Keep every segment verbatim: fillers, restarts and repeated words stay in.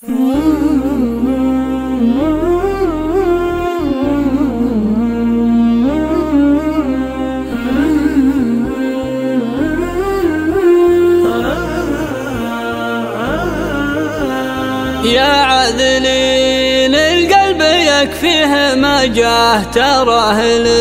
يا عذلين القلب يكفيه ما جاه، تراه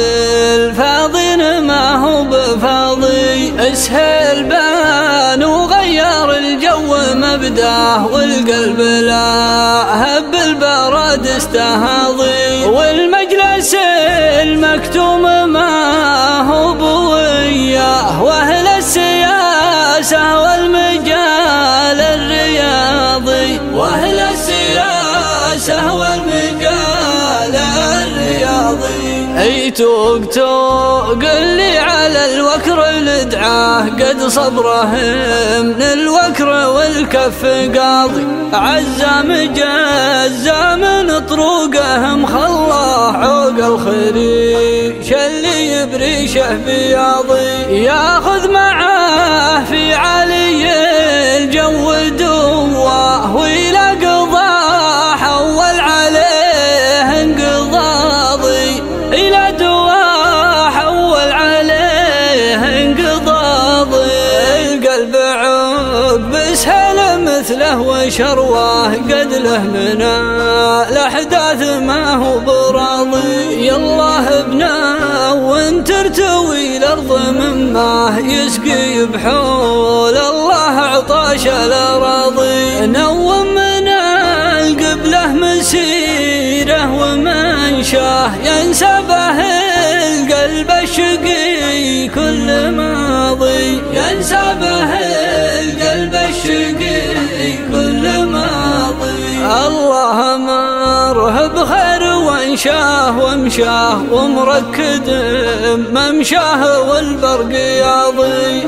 للفاضين ما هو بفاضي. اسهل بان وغير الجو مبداه، والقلب لا هب البرد استهاضي. والمجلس المكتوم ما هو بوياه، واهل السياسة والمجال الرياضي. واهل السياسة والمجال الرياضي. اي توق توق اللي على الوكر الادعاه، قد صبره من الوكر والكف قاضي. عزام جزام طروقهم خلاه، عوق الخريش اللي يبريشه بياضي. ياخذ معاه في علي الجو دواه، وإلى قضاه حول عليه انقضاضي. إلى دواه حول عليه انقضاضي. القلب عقب سهل مثله وشرواه، قد له من الأحداث ما هو براضي. يالله ابنه وان ترتوي الأرض مما يسقي بحول الله عطاش الأراضي. نوم من القبله مسيره ومنشاه، ينسبه القلب الشقي كل ماضي. ينسبه القلب الشقي كل ماضي. الله مره بخير وانشاه ومشاه، ومركد ممشاه والبرق ياضي.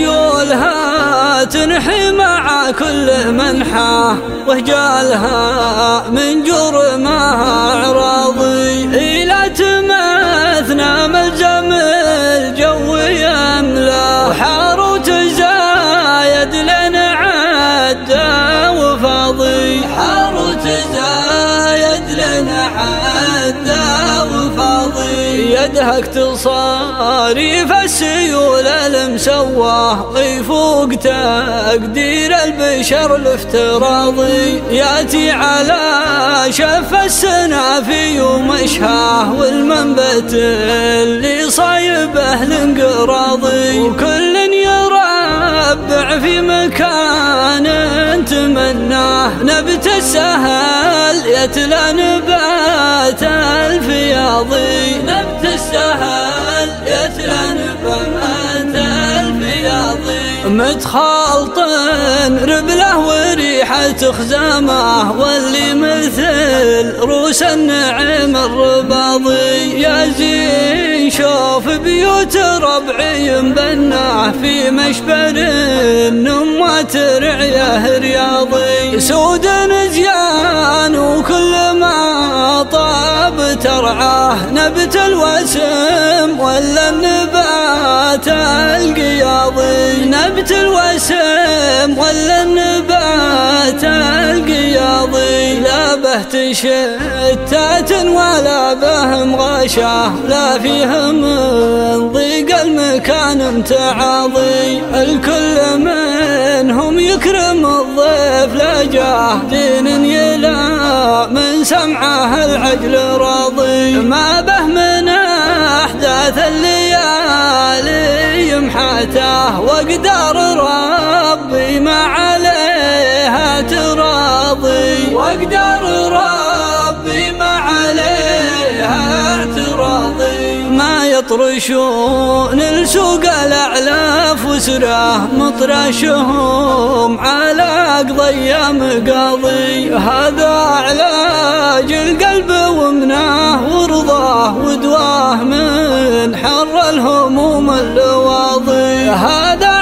اسيولها تنحي مع كل منحاه، وهجالها من جرمها عراضي. إلى تماثنا ملزم الجو يملا، وحاروت زايد لنا عدى وفاضي. حاروت زايد لنا عدى وفاضي. يدهك تصاريف السيول المسواه، ويفوق تقدير البشر الافتراضي. ياتي على شف السنافي ومشهاه، والمنبت اللي صايبه الانقراضي. وكل يربع في مكان تمناه، نبت السهل يتلى نبات الفياضي. نبت السهل يتلى نبات الفياضي. متخالط ربله وريحة خزامه، واللي مثل روس النعم الرباضي. يا زين شوف بيوت ربعي بناه، في مشبر النموات رعيه رياضي. سود نزيان وكل ما طاب ترعاه، نبت الوسم ولا النبات القياضي. نبت الوسم ولا النبات القياضي. لا به تشتات ولا به مغشاه، لا فيه من ضيق المكان متعاضي. الكل منهم يكرم الضيف لجاه، دين يلا من سمعه العجل راضي. ما به من أحداث الليالي يمحته، وقدار ربي ما عليها تراضي. وقدار ربي ما عليها تراضي. ما يطرشون السوق الأعلاف وسراه، مطرشهم على قضي مقاضي. هذا علاج القلب ومناه ورضاه، ودواه من حر الهموم اللواضي. هذا